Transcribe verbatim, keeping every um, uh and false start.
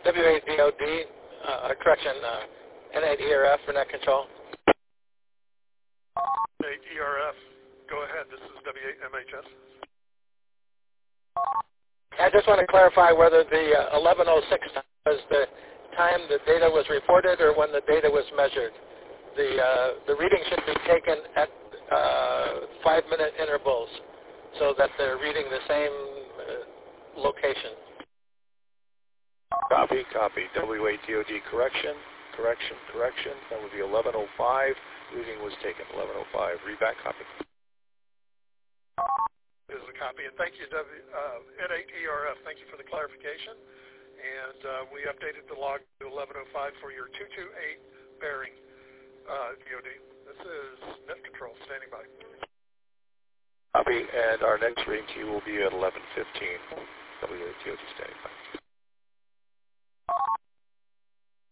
W eight D O D, uh, correction, uh, N eight E R F for net control. N eight E R F, go ahead. This is W eight M H S. I just want to clarify whether the uh, eleven oh six was the time the data was reported or when the data was measured. The, uh, the reading should be taken at uh, five-minute intervals so that they're reading the same uh, location. Copy, copy. W eight D O D correction, correction, correction. That would be eleven oh five. Reading was taken eleven oh five. Read back, copy. This is a copy, and thank you, w, uh, N eight E R F. Thank you for the clarification. And uh, we updated the log to eleven oh five for your two two eight bearing, uh, D O D. This is net control, standing by. Copy, and our next reading to you will be at eleven fifteen. W eight D O D standing by.